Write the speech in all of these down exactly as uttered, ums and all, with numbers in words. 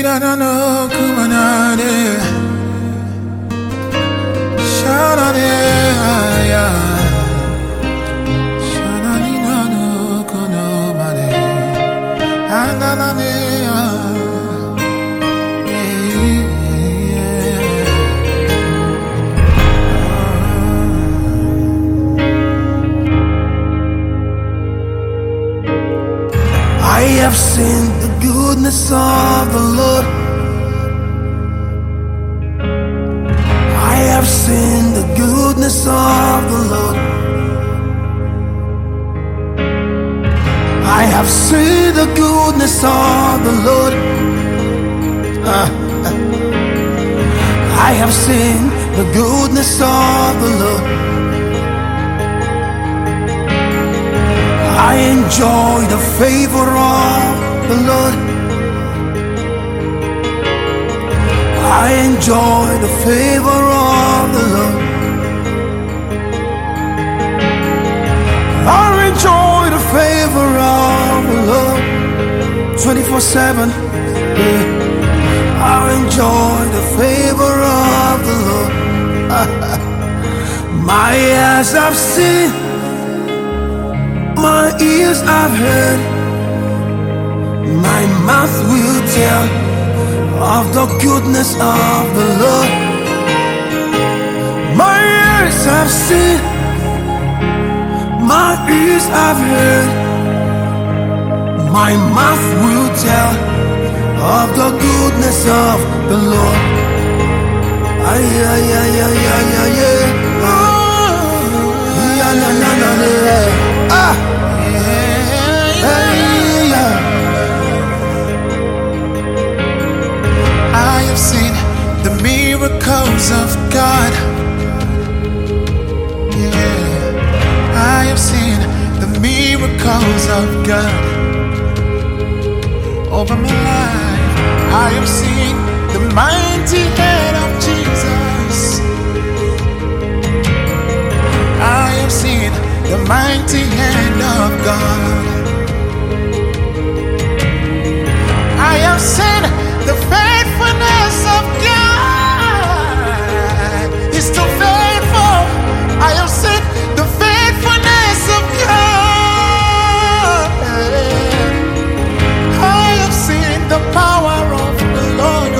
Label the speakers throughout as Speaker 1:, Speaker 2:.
Speaker 1: no kumanade Shanane aya Shanani no kono mane Ananane
Speaker 2: I have seen the goodness of the Lord. I have seen the goodness of the Lord. I have seen the goodness of the Lord. Ah. I have seen the goodness of the Lord. I enjoy the favor of the Lord. I enjoy the favor of the Lord. I enjoy the favor of the Lord twenty-four seven. I enjoy the favor of the Lord. My eyes have seen, my ears have heard, my mouth will tell of the goodness of the Lord. My ears have seen, my ears have heard, my mouth will tell of the goodness of the Lord. Ay, ay, ay, ay, ay, ay, ay. Oh, yeah, na, na, na, na. Ah.
Speaker 1: I have seen the miracles of God. Yeah, I have seen the miracles of God over my life. I have seen the mighty hand of Jesus. I have seen the mighty hand of God. I have seen the faithfulness of God. He's too faithful. I have seen the faithfulness of God. I have seen the power of the Lord.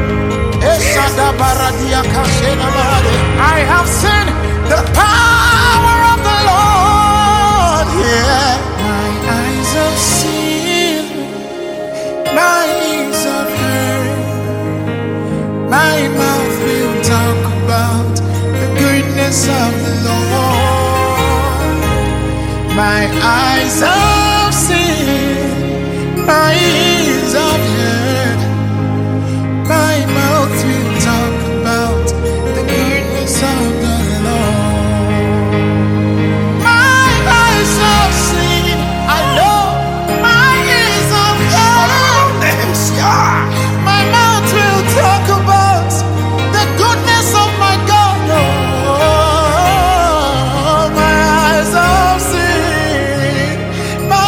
Speaker 1: I have seen the power of the Lord. Yeah. My eyes have seen, my ears have heard, my mouth will talk about the goodness of the Lord. My eyes have seen, my ears have heard, my mouth will talk about the goodness of the Lord. My eyes have seen, I know, my ears have heard, my mouth will talk about the goodness of my God. Oh, my eyes have seen, my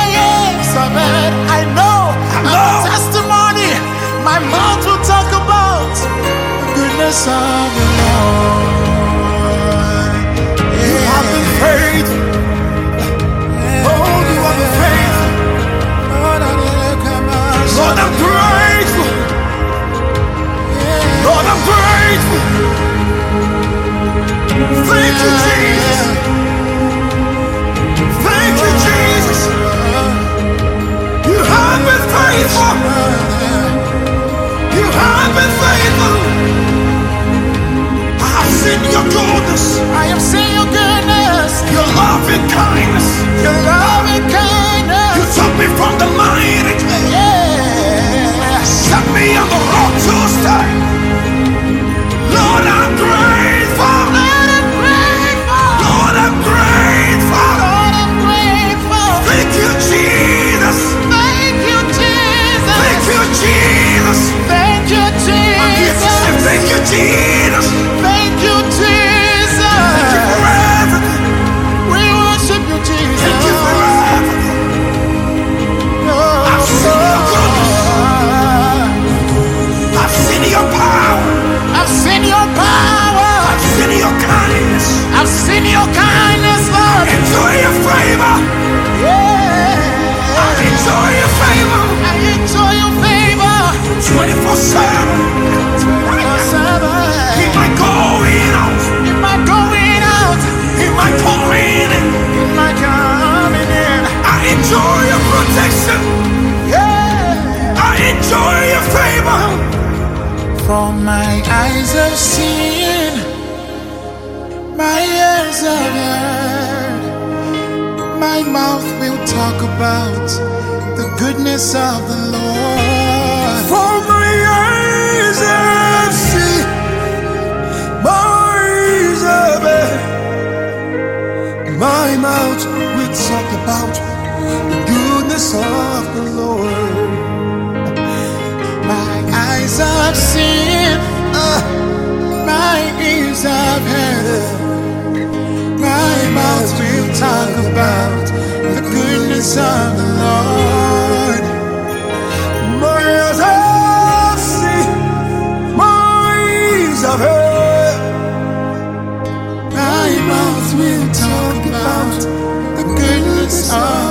Speaker 2: your favor.
Speaker 1: Yeah.
Speaker 2: I enjoy your favor.
Speaker 1: I enjoy your favor.
Speaker 2: twenty-four seven. He might go in out.
Speaker 1: He might go in out.
Speaker 2: He might pour in.
Speaker 1: He might come in.
Speaker 2: I enjoy your protection.
Speaker 1: Yeah.
Speaker 2: I enjoy your favor.
Speaker 1: For my eyes have seen, my ears have heard, my mouth will talk about the goodness of the Lord.
Speaker 2: For my eyes have seen, my ears have heard, my mouth will talk about the goodness of the Lord.
Speaker 1: My eyes have seen, uh, my ears have heard, my mouth will talk about the goodness of the Lord.
Speaker 2: My eyes have seen, my ears have heard,
Speaker 1: My mouth will talk about the goodness of